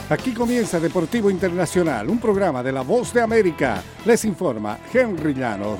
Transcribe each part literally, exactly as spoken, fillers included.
Aquí comienza Deportivo Internacional, un programa de La Voz de América. Les informa Henry Llanos.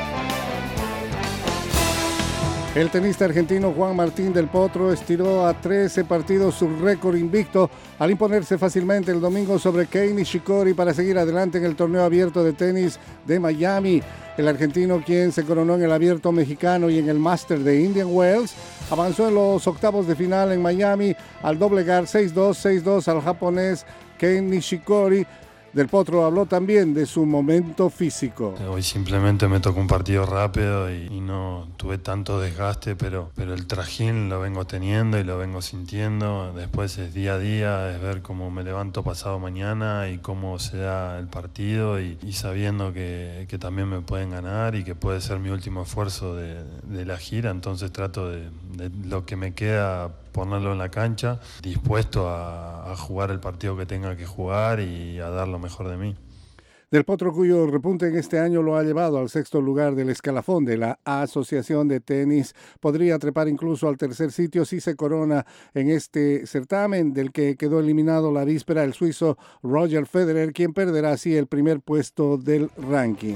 El tenista argentino Juan Martín del Potro estiró a trece partidos su récord invicto al imponerse fácilmente el domingo sobre Kei Nishikori para seguir adelante en el torneo abierto de tenis de Miami. El argentino, quien se coronó en el abierto mexicano y en el Master de Indian Wells, avanzó en los octavos de final en Miami al doblegar seis dos, seis dos al japonés Kei Nishikori. Del Potro habló también de su momento físico. Hoy simplemente me tocó un partido rápido y, y no tuve tanto desgaste, pero, pero el trajín lo vengo teniendo y lo vengo sintiendo. Después es día a día, es ver cómo me levanto pasado mañana y cómo se da el partido y, y sabiendo que, que también me pueden ganar y que puede ser mi último esfuerzo de, de la gira. Entonces trato de, de lo que me queda ponerlo en la cancha, dispuesto a, a jugar el partido que tenga que jugar y a dar lo mejor de mí. Del Potro, cuyo repunte en este año lo ha llevado al sexto lugar del escalafón de la Asociación de Tenis, podría trepar incluso al tercer sitio si se corona en este certamen, del que quedó eliminado la víspera el suizo Roger Federer, quien perderá así el primer puesto del ranking.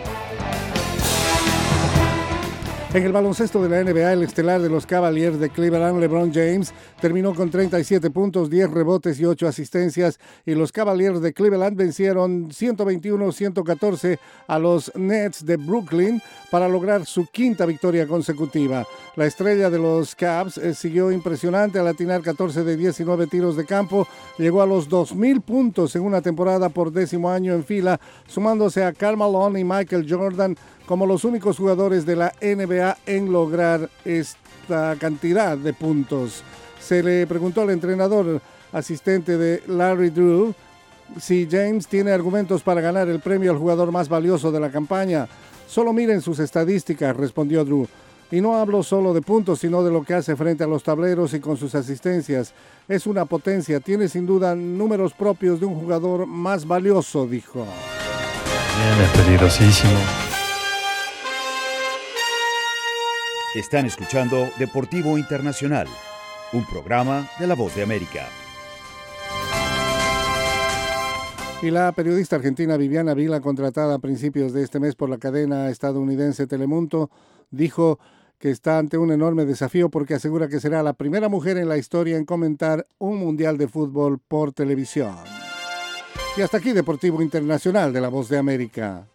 En el baloncesto de la N B A, el estelar de los Cavaliers de Cleveland, LeBron James, terminó con treinta y siete puntos, diez rebotes y ocho asistencias, y los Cavaliers de Cleveland vencieron ciento veintiuno a ciento catorce a los Nets de Brooklyn para lograr su quinta victoria consecutiva. La estrella de los Cavs eh, siguió impresionante al atinar catorce de diecinueve tiros de campo, llegó a los dos mil puntos en una temporada por décimo año en fila, sumándose a Karl Malone y Michael Jordan como los únicos jugadores de la N B A en lograr esta cantidad de puntos. Se le preguntó al entrenador asistente de Larry Drew si James tiene argumentos para ganar el premio al jugador más valioso de la campaña. Solo miren sus estadísticas, respondió Drew. Y no hablo solo de puntos, sino de lo que hace frente a los tableros y con sus asistencias. Es una potencia, tiene sin duda números propios de un jugador más valioso, dijo. Bien, es peligrosísimo. Están escuchando Deportivo Internacional, un programa de La Voz de América. Y la periodista argentina Viviana Vila, contratada a principios de este mes por la cadena estadounidense Telemundo, dijo que está ante un enorme desafío porque asegura que será la primera mujer en la historia en comentar un mundial de fútbol por televisión. Y hasta aquí Deportivo Internacional de La Voz de América.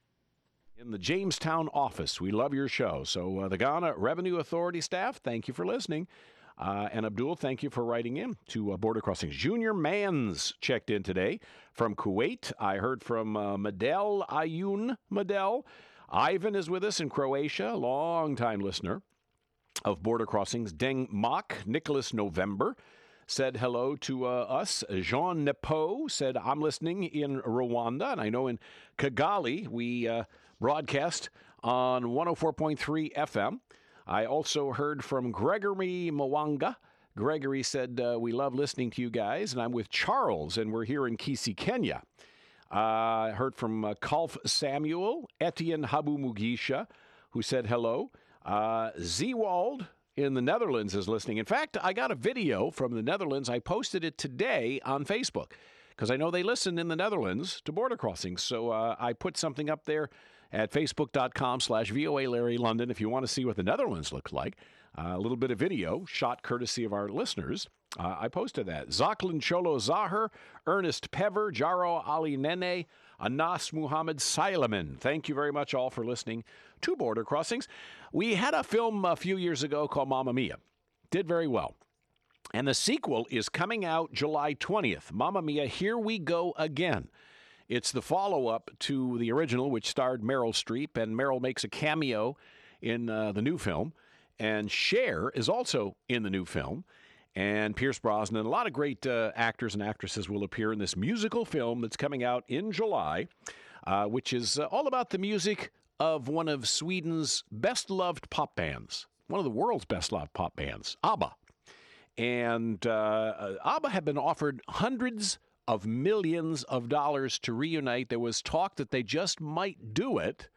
In the Jamestown office, we love your show. So uh, the Ghana Revenue Authority staff, thank you for listening. Uh, and Abdul, thank you for writing in to uh, Border Crossings. Junior Mans checked in today from Kuwait. I heard from uh, Medel Ayun Medel. Ivan is with us in Croatia, long-time listener of Border Crossings. Deng Mak, Nicholas November, said hello to uh, us. Jean Nepo said, I'm listening in Rwanda. And I know in Kigali, we uh, broadcast on one oh four point three F M. I also heard from Gregory Mwanga. Gregory said, uh, we love listening to you guys. And I'm with Charles, and we're here in Kisii, Kenya. I uh, heard from uh, Kalf Samuel, Etienne Habu Mugisha, who said hello. Uh, Zewald in the Netherlands is listening. In fact, I got a video from the Netherlands. I posted it today on Facebook because I know they listen in the Netherlands to Border Crossings. So uh, I put something up there at facebook.com slash VOA Larry London if you want to see what the Netherlands looks like. Uh, a little bit of video shot courtesy of our listeners. Uh, I posted that. Zaklin Cholo Zahar, Ernest Pever, Jaro Ali Nene, Anas Muhammad Sailaman. Thank you very much all for listening to Border Crossings. We had a film a few years ago called Mamma Mia. Did very well. And the sequel is coming out July twentieth. Mamma Mia, Here We Go Again. It's the follow-up to the original, which starred Meryl Streep, and Meryl makes a cameo in uh, the new film. And Cher is also in the new film. And Pierce Brosnan, a lot of great uh, actors and actresses will appear in this musical film that's coming out in July, uh, which is uh, all about the music of one of Sweden's best-loved pop bands, one of the world's best-loved pop bands, ABBA. And uh, ABBA have been offered hundreds of millions of dollars to reunite. There was talk that they just might do it.